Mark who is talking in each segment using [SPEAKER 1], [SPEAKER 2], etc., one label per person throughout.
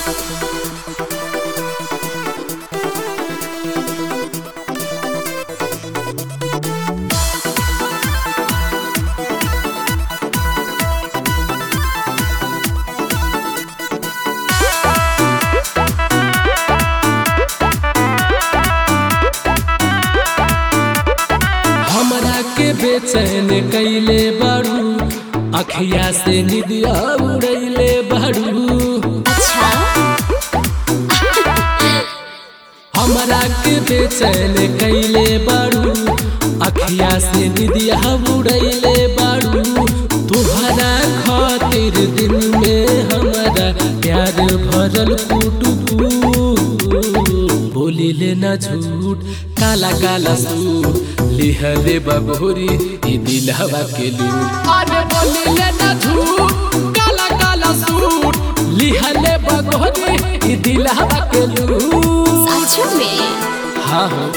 [SPEAKER 1] बेचैन कैले बारू अखिया से निदिया उड़ैले बारू।
[SPEAKER 2] अच्छा
[SPEAKER 1] हमरा के बेचैन कैले बारू अखिया से निदिया उड़ैले बारू। तुहरा खातिर दिल में हमारा प्यार भरल कुटुकू। बोली लेना झूठ काला काला सूट लिहले बगोरी ई दिलवा के लूट। अरे बोली लेना झूठ काला काला सूट लिहले बगोरी ई दिलवा के लूट।
[SPEAKER 2] सच में?
[SPEAKER 1] हाँ हाँ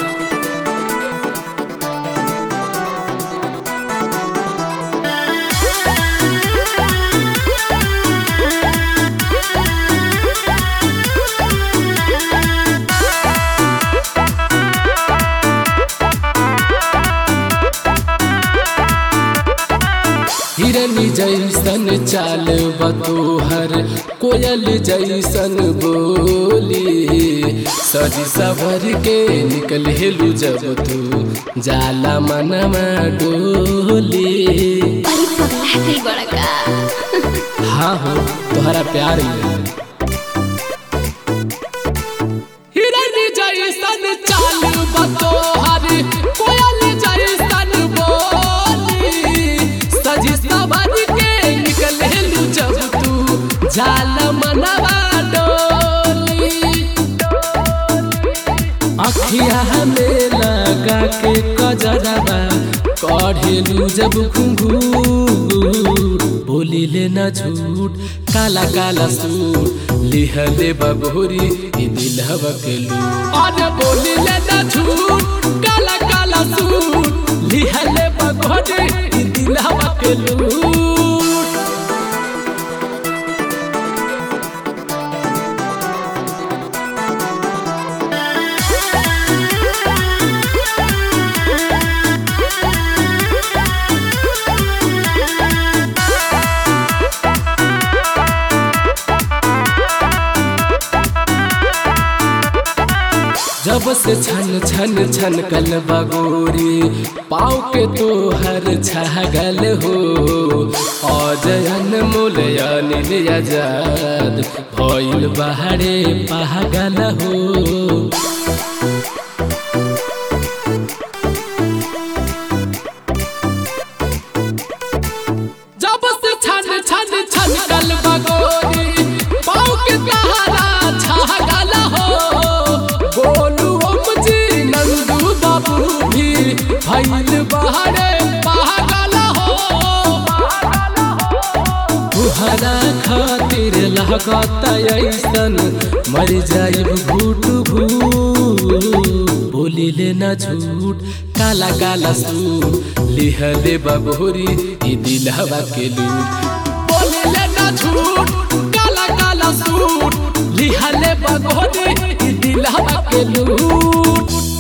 [SPEAKER 1] हिरनी जैसन चाल बतोहर कोयल जैसन बोली। सजी सवर के निकल हेलू जब तू जाला मनवा डोली।
[SPEAKER 2] अरे पगला है बड़ा का।
[SPEAKER 1] हाँ हो तुम्हारा प्यार हिरनी जैसन चाल बतोहर कोयल जैसन बोली। सजी सवर के निकल हेलू जब तू जाला मनवा डोली। अखिया में लगा के कजरवा कढ़ेलू जब घुंघूर। बोली लेना झूठ काला काला सूट लिहले बगोरी ई दिलवा के लूट। अरे बोली लेना झूठ काला काला सूट लिहले बगोरी ई दिलवा के लूट। जब से छन छन छन कल बगोरी पाँव के तोहर छगल हो। अजयन मोलयन आजाद भइल बाहरे पागल हो। जब से छन छन छन कल बगोरी पाँव के तोहरा छगल हो। भइल बहरे पागल हो। तुहरा खातिर लगत ऐसन मर जाइब घूट घूट। बोली लेना झूठ काला काला सूट लिहले बगोरी ई दिलवा के लूट। बोली लेना झूठ काला काला सूट लिहले बगोरी ई दिलवा के लूट।